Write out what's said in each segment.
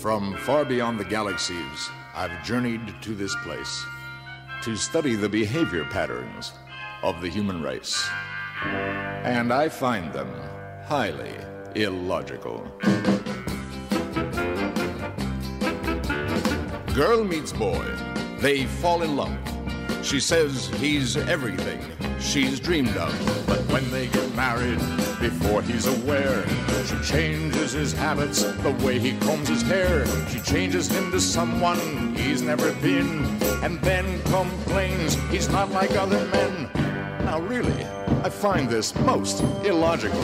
From far beyond the galaxies, I've journeyed to this place to study the behavior patterns of the human race. And I find them highly illogical. Girl meets boy. They fall in love. She says he's everything she's dreamed of. But when they get married, before he's aware, she changes his habits, the way he combs his hair. She changes him to someone he's never been, and then complains he's not like other men. Now really, I find this most illogical.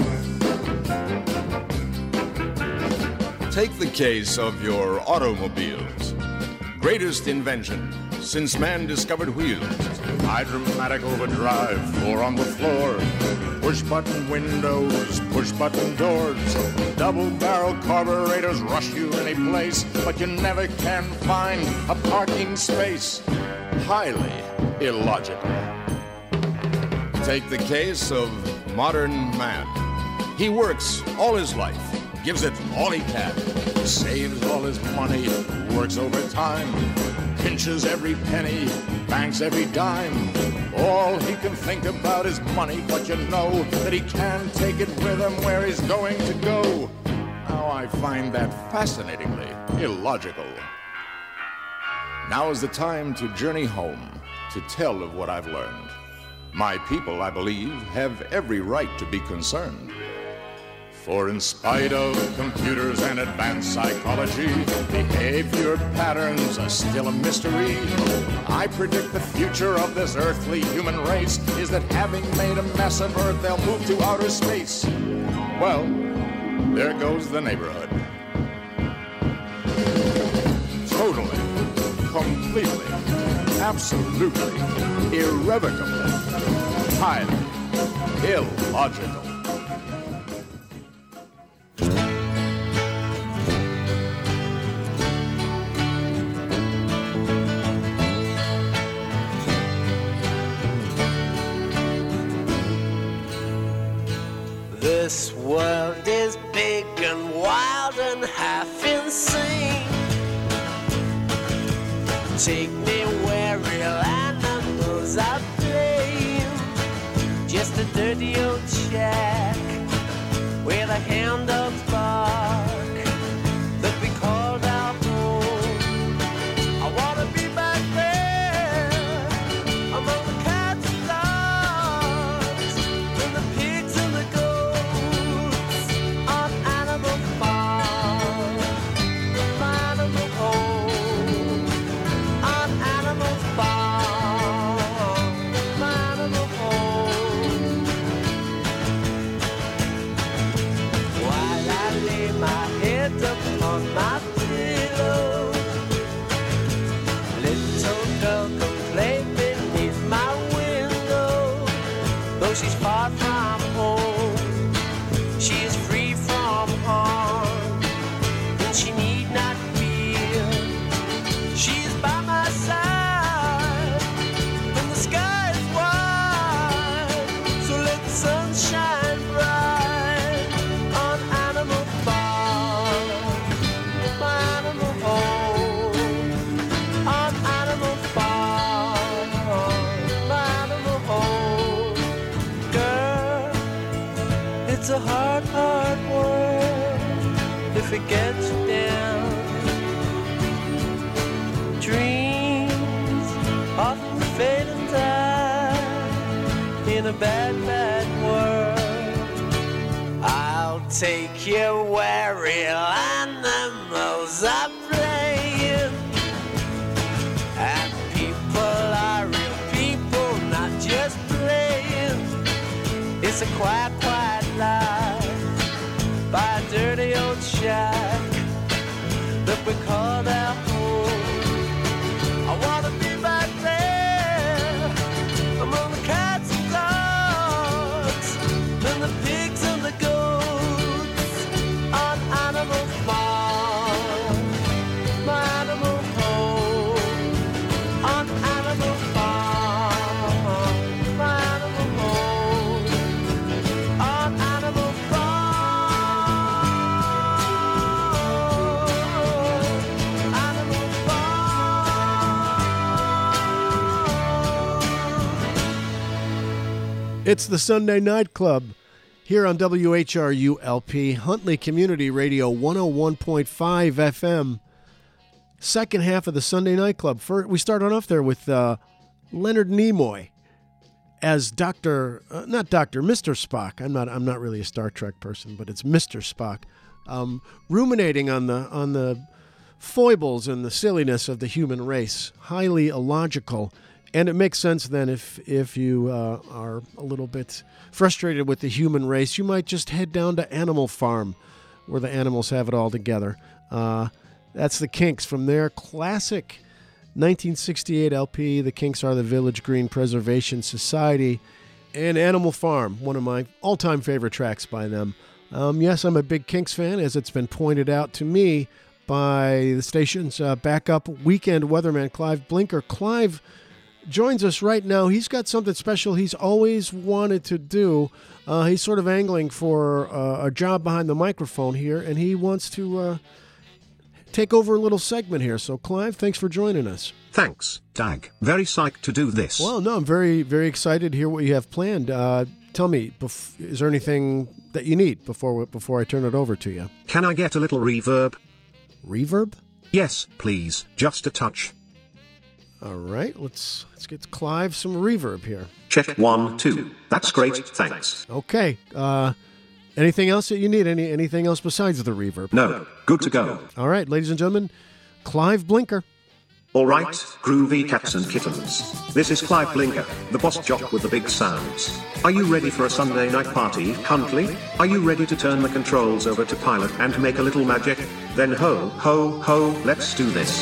Take the case of your automobiles. Greatest invention since man discovered wheels. Hydromatic overdrive, floor on the floor. Push-button windows, push-button doors. Double-barrel carburetors rush you any place, but you never can find a parking space. Highly illogical. Take the case of modern man. He works all his life, gives it all he can, saves all his money, works overtime, pinches every penny, banks every dime. All he can think about is money, but you know that he can't take it with him where he's going to go. Now I find that fascinatingly illogical. Now is the time to journey home, to tell of what I've learned. My people, I believe, have every right to be concerned. For in spite of computers and advanced psychology, behavior patterns are still a mystery. I predict the future of this earthly human race is that having made a mess of Earth, they'll move to outer space. Well, there goes the neighborhood. Totally, completely, absolutely, irrevocably, highly illogical. This world is big and wild and half insane. Take me where real animals are playing. Just a dirty old shack where the hound dogs bark that we called our home. I wanna be back there among the cats and dogs and the pigs and the goats on Animal Farm, my animal home, on Animal Farm, my animal home. While I lay my head upon my pillow, little girl can play beneath my window. Though she's far from home, she is free from harm, and she need not fear. She is by my side, and the sky is wide. So let the sun shine bright on Animal Farm, my animal home, on Animal Farm, my animal home. Girl, it's a hard, hard world if it gets you down. Dreams often fade and die in a bad, bad world. I'll take you where real animals are playing, and people are real people, not just playing. It's a quiet, quiet life by a dirty old shack that we call our home. I wanna be back there among the cats and dogs and the pigs and the goats on Animal Farm, my animal home, on Animal Farm, my animal home, on Animal Farm. It's the Sunday Night Club here on WHRU-LP, Huntley Community Radio 101.5 FM. Second half of the Sunday Night Club. We started off there with Leonard Nimoy as Mr. Spock. I'm not really a Star Trek person, but it's Mr. Spock, ruminating on the foibles and the silliness of the human race. Highly illogical. And it makes sense then if you are a little bit frustrated with the human race, you might just head down to Animal Farm, where the animals have it all together. That's the Kinks from their classic 1968 LP. The Kinks are the Village Green Preservation Society, and Animal Farm, one of my all-time favorite tracks by them. Yes, I'm a big Kinks fan, as it's been pointed out to me by the station's backup weekend weatherman, Clive Blinker. Clive joins us right now. He's got something special he's always wanted to do. He's sort of angling for a job behind the microphone here, and he wants to take over a little segment here. So, Clive, thanks for joining us. Thanks, Dag. Very psyched to do this. Well, no, I'm very, very excited to hear what you have planned. Tell me, is there anything that you need before I turn it over to you? Can I get a little reverb? Reverb? Yes, please. Just a touch. All right, let's get Clive some reverb here. Check 1, 2. That's great, thanks. Okay. Anything else that you need? Anything else besides the reverb? No, good to go. All right, ladies and gentlemen, Clive Blinker. All right, groovy cats and kittens. This is Clive Blinker, the boss jock with the big sounds. Are you ready for a Sunday night party, Huntley? Are you ready to turn the controls over to Pilot and make a little magic? Then ho, ho, ho, let's do this.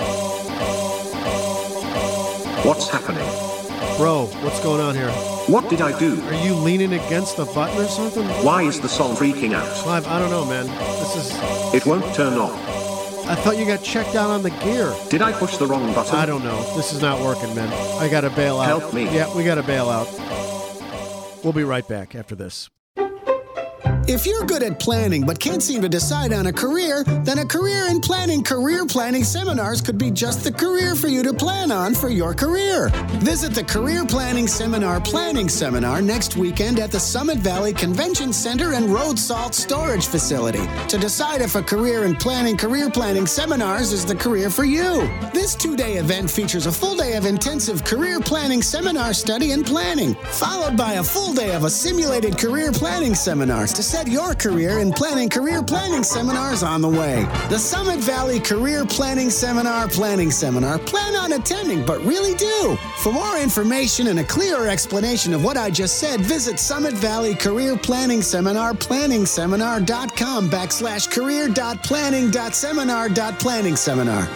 What's happening? Bro, what's going on here? What did I do? Are you leaning against the button or something? Why is the song freaking out? Clive, I don't know, man. It won't turn off. I thought you got checked out on the gear. Did I push the wrong button? I don't know. This is not working, man. I gotta bail out. Help me. Yeah, we gotta bail out. We'll be right back after this. If you're good at planning but can't seem to decide on a career, then a career in planning career planning seminars could be just the career for you to plan on for your career. Visit the Career Planning Seminar Planning Seminar next weekend at the Summit Valley Convention Center and Road Salt Storage Facility to decide if a career in planning career planning seminars is the career for you. This 2-day event features a full day of intensive career planning seminar study and planning, followed by a full day of a simulated career planning seminar to set your career in planning career planning seminars on the way. The Summit Valley Career Planning Seminar Planning Seminar. Plan on attending, but really do. For more information and a clearer explanation of what I just said, visit Summit Valley Career Planning Seminar planningseminar.com/career.planning.seminar.planning-seminar.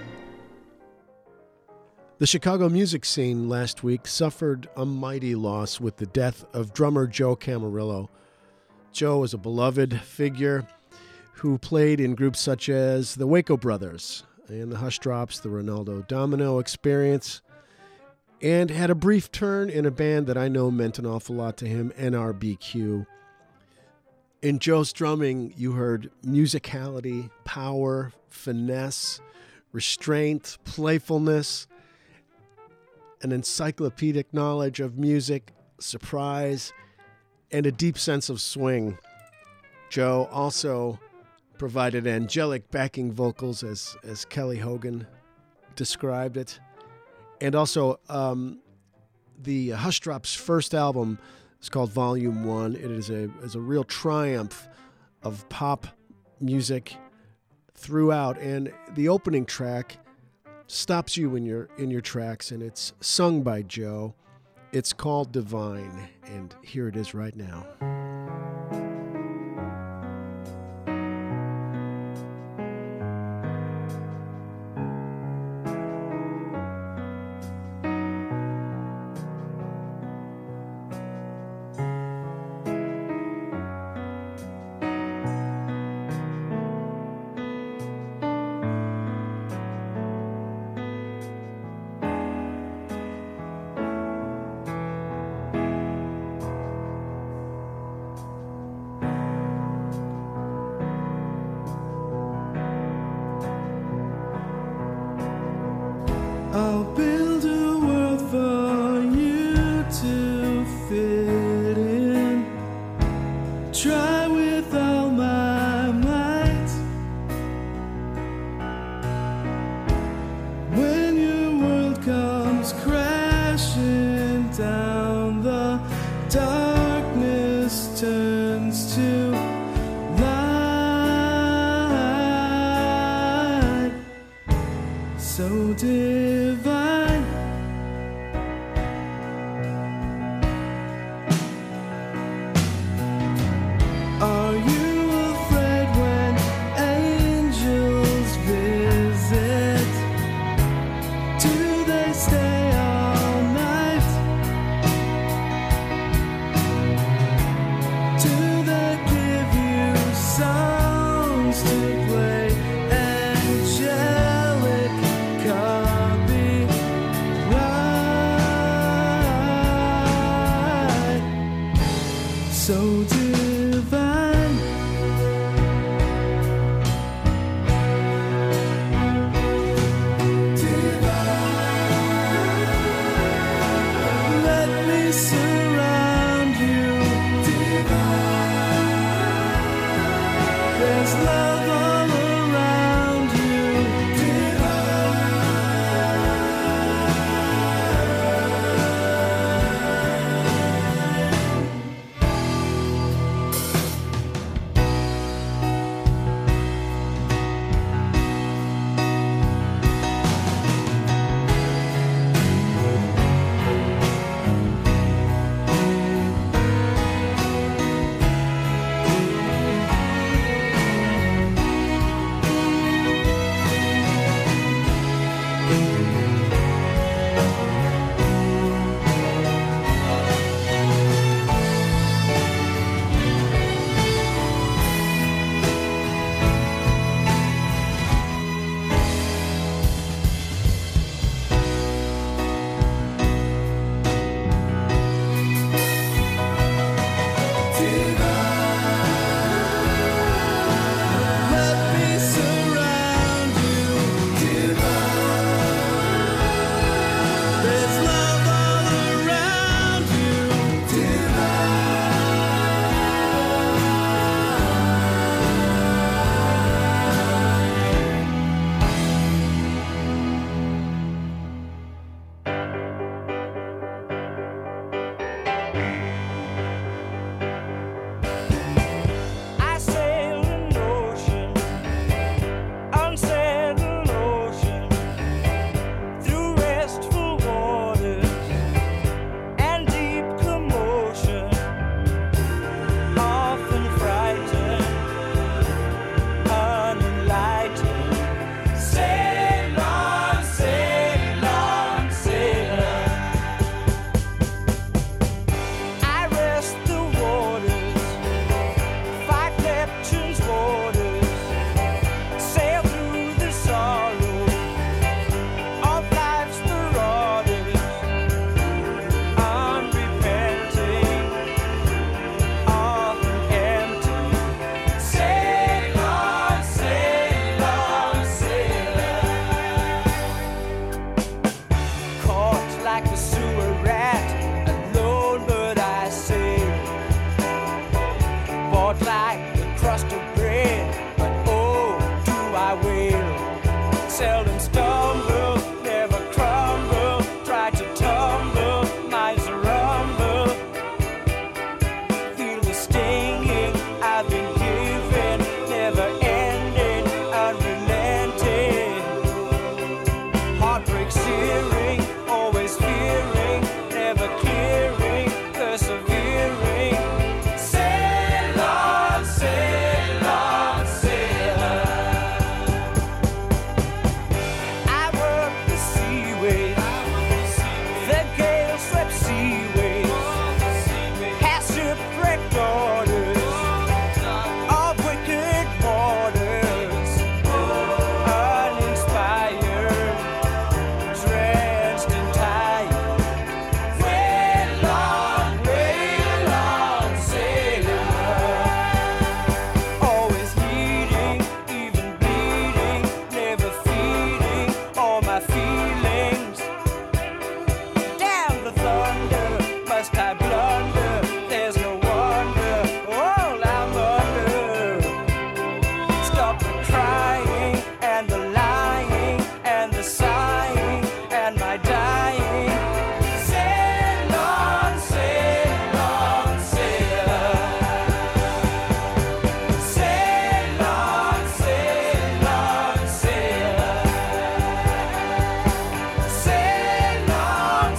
The Chicago music scene last week suffered a mighty loss with the death of drummer Joe Camarillo. Joe is a beloved figure who played in groups such as the Waco Brothers and the Hush Drops, the Ronaldo Domino Experience, and had a brief turn in a band that I know meant an awful lot to him, NRBQ. In Joe's drumming, you heard musicality, power, finesse, restraint, playfulness, an encyclopedic knowledge of music, surprise, and a deep sense of swing. Joe also provided angelic backing vocals, as Kelly Hogan described it. And also, the Hush Drops' first album is called Volume 1. It is a real triumph of pop music throughout. And the opening track stops you in your tracks, and it's sung by Joe. It's called Divine, and here it is right now. so divine. Let me surround you. There's love all around you. Let me surround you. There's love all around you. I sail an ocean, unsettled ocean, through restful waters and deep commotion, often frightened, unenlightened. Sail on, sailor. I rest the waters, fight Neptune's waters, sail through the sorrow of life's marauders, unrepenting, often empty. Sail on, sailor. Caught like a sewer rat, alone but I sail. Bought like a crust of bread, but oh, do I wail. Seldom stumble, never crumble, try to tumble, minds a rumble. Feel the stinging I've been given, never ending, unrelenting. Heartbreak searing, always fearing, never clearing, persevering. Sail on, sailor. I work the seaways, the gale-swept seaways, past shipwrecked daughters of wicked waters, uninspired, drenched and tired. Wail on, sailor. Always needing, even bleeding, never feeding all my feelings. Damn the thunder, must I blunder? There's no wonder, all I'm under. Stop the crying and the lying and the sighing and my dying. Sail on, sailor. Sail on, sailor. Sail on,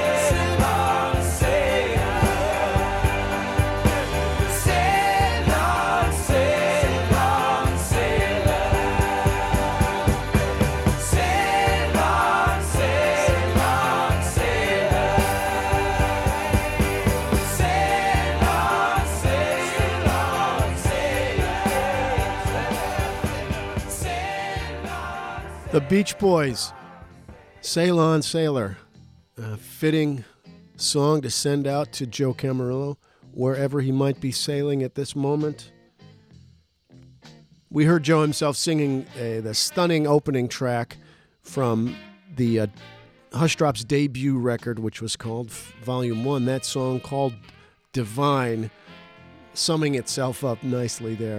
The Beach Boys, Sail On Sailor. A fitting song to send out to Joe Camarillo. wherever he might be sailing at this moment. We heard Joe himself singing the stunning opening track from the Hush Drops debut record, which was called Volume 1. That song called Divine, summing itself up nicely there.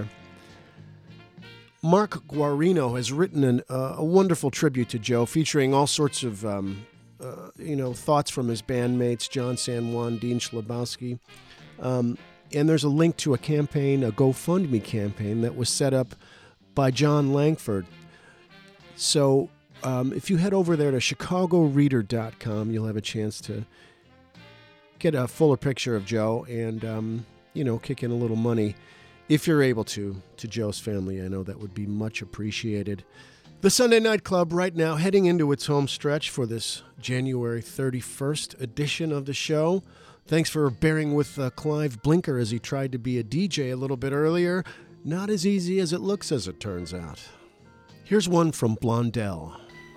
Mark Guarino has written a wonderful tribute to Joe, featuring all sorts of thoughts from his bandmates, John San Juan, Dean Schlabowski. And there's a link to a campaign, a GoFundMe campaign that was set up by John Langford. So if you head over there to chicagoreader.com, you'll have a chance to get a fuller picture of Joe and, kick in a little money, if you're able to Joe's family. I know that would be much appreciated. The Sunday Night Club right now heading into its home stretch for this January 31st edition of the show. Thanks for bearing with Clive Blinker as he tried to be a DJ a little bit earlier. Not as easy as it looks, as it turns out. Here's one from Blondell.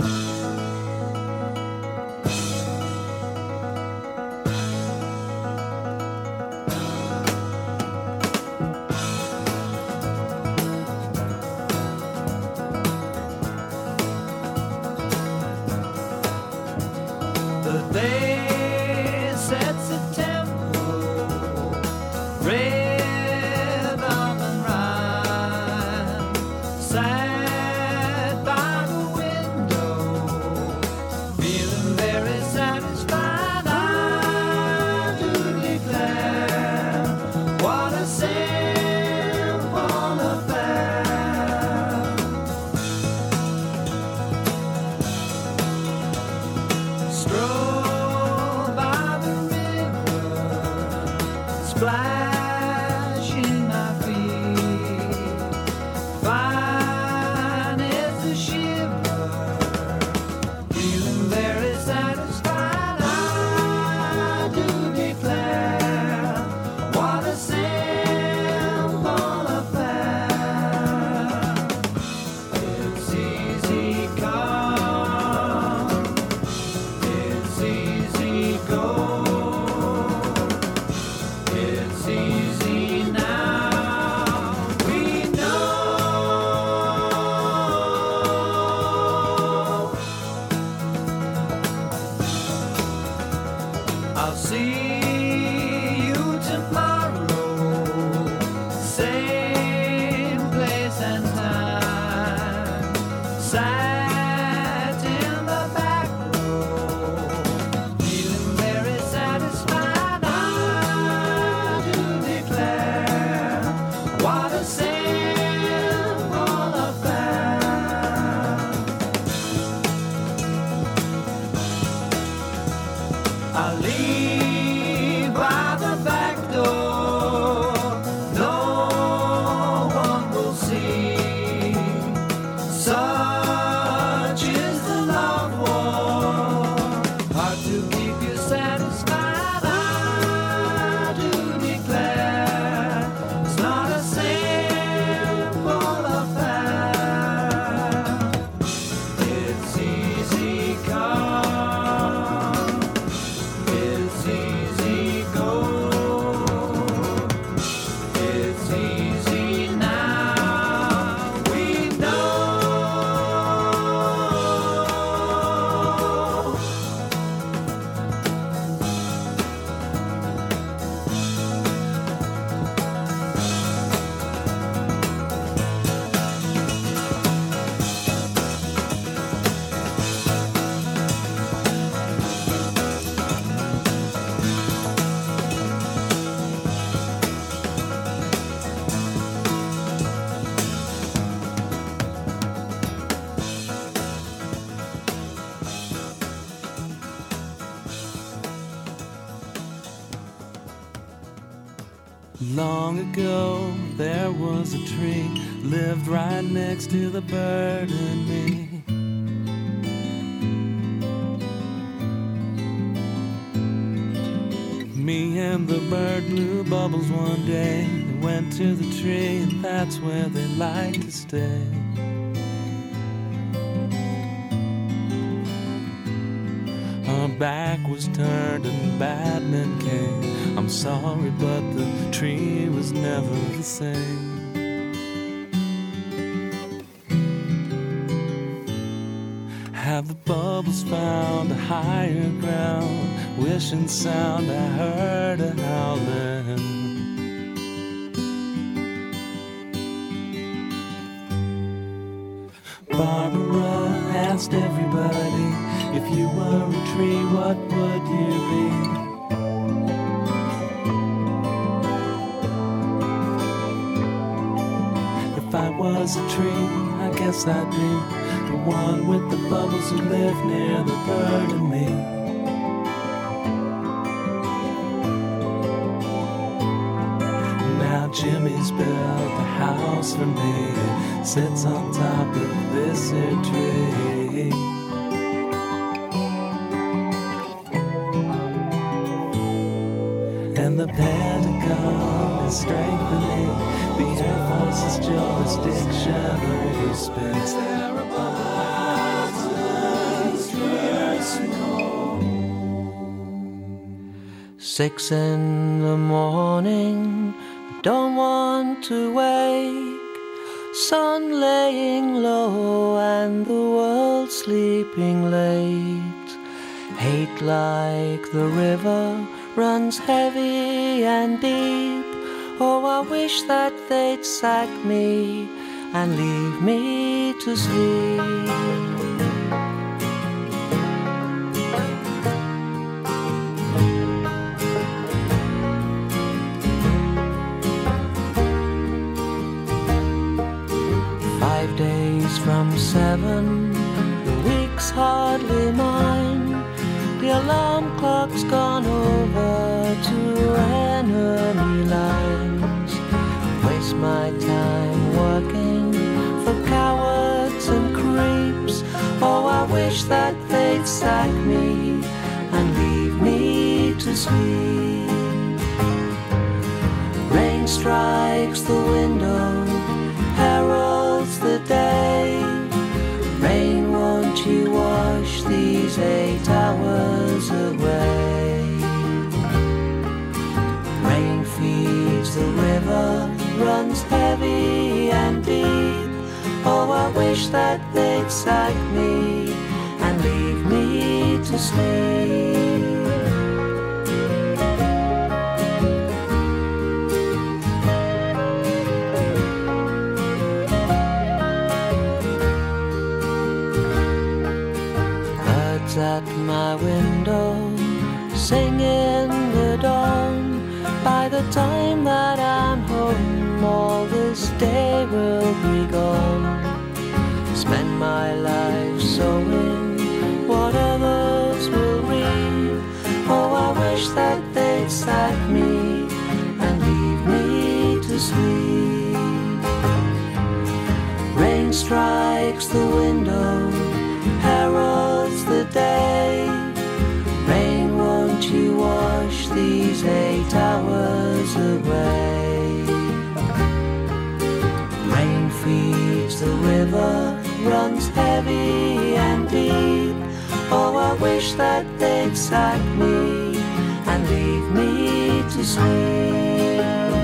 Long ago, there was a tree, lived right next to the bird and me. Me and the bird blew bubbles one day. They went to the tree, and that's where they like to stay. Our back was turned and bad men came. I'm sorry, but the tree was never the same. Have the bubbles found a higher ground? Wishing sound I heard a howling. Barbara asked everybody, if you were a tree, what would you be? If I was a tree, I guess I'd be the one with the bubbles who live near the bird and me. Now Jimmy's built a house for me, sits on top of this here tree. And the Pentagon is strengthening the Air Force's jurisdiction over space. Six in the morning, I don't want to wake. Sun laying low and the world sleeping late. Hate like the river runs heavy and deep. Oh, I wish that they'd sack me and leave me to sleep. 5 days from 7, the week's hardly mine. The alarm clock's gone over to enemy lines. Waste my time working for cowards and creeps. Oh, I wish that they'd sack me and leave me to sleep. Rain strikes the window, heralds the day. Rain, won't you wash these 8 hours away? Rain feeds the river, runs heavy and deep. Oh, I wish that they'd sack me and leave me to sleep. At my window, sing in the dawn. By the time that I'm home, all this day will be gone. Spend my life sowing what others will reap. Oh, I wish that they'd sack me and leave me to sleep. Rain strikes the window, heralds the day. Rain, won't you wash these 8 hours away? Rain feeds the river, runs heavy and deep. Oh, I wish that they'd sack me and leave me to sleep.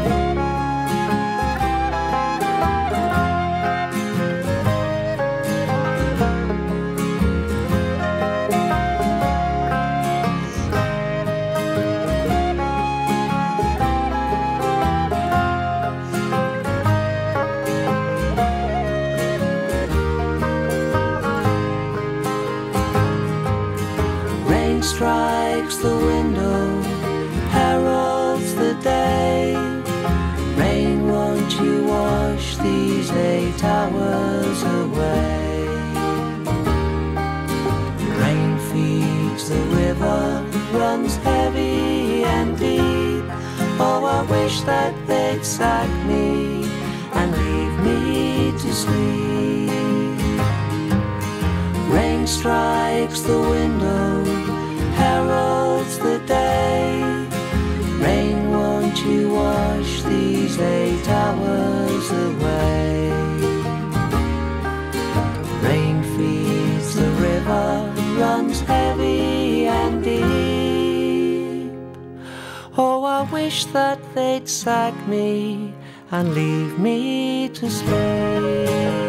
Strikes the window, heralds the day. Rain, won't you wash these 8 hours away? Rain feeds the river, runs heavy and deep. Oh, I wish that they'd sack me and leave me to sleep. Rain strikes the window, heralds the day. Rain, won't you wash these 8 hours away? Rain feeds the river, runs heavy and deep. wish that they'd sack me and leave me to sleep.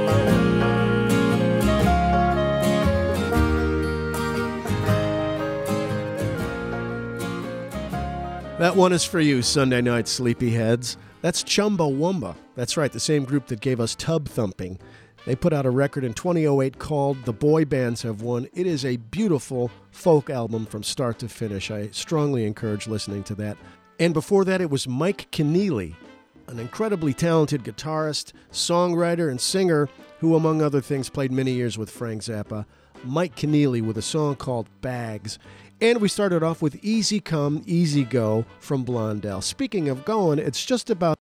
That one is for you, Sunday night sleepyheads. That's Chumbawamba. That's right, the same group that gave us Tub Thumping. They put out a record in 2008 called The Boy Bands Have Won. It is a beautiful folk album from start to finish. I strongly encourage listening to that. And before that, it was Mike Keneally, an incredibly talented guitarist, songwriter, and singer who, among other things, played many years with Frank Zappa. Mike Keneally with a song called Bags. And we started off with Easy Come, Easy Go from Blondell. Speaking of going, it's just about